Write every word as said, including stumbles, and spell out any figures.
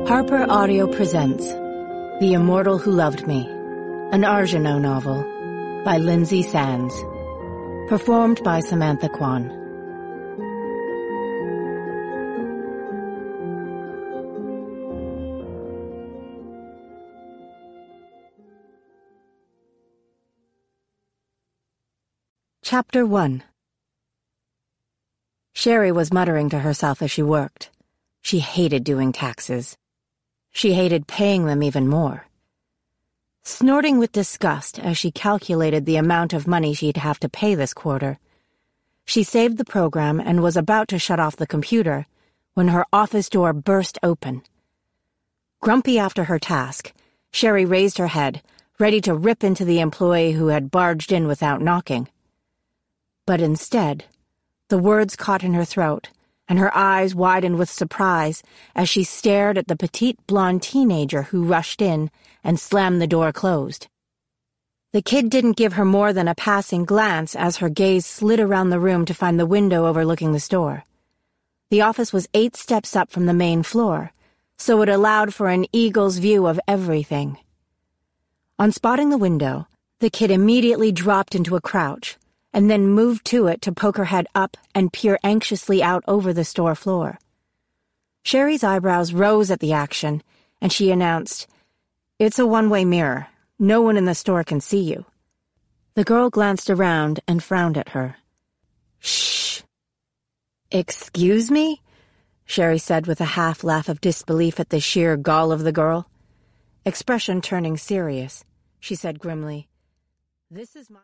Harper Audio presents The Immortal Who Loved Me, an Arjano novel by Lindsay Sands, performed by Samantha Kwan. Chapter one. Sherry was muttering to herself as she worked. She hated doing taxes. She hated paying them even more. Snorting with disgust as she calculated the amount of money she'd have to pay this quarter, she saved the program and was about to shut off the computer when her office door burst open. Grumpy after her task, Sherry raised her head, ready to rip into the employee who had barged in without knocking. But instead, the words caught in her throat, and her eyes widened with surprise as she stared at the petite blonde teenager who rushed in and slammed the door closed. The kid didn't give her more than a passing glance as her gaze slid around the room to find the window overlooking the store. The office was eight steps up from the main floor, so it allowed for an eagle's view of everything. On spotting the window, the kid immediately dropped into a crouch, and then moved to it to poke her head up and peer anxiously out over the store floor. Sherry's eyebrows rose at the action, and she announced, "It's a one-way mirror. No one in the store can see you." The girl glanced around and frowned at her. "Shh." "Excuse me?" Sherry said with a half-laugh of disbelief at the sheer gall of the girl. Expression turning serious, she said grimly, "This is my..."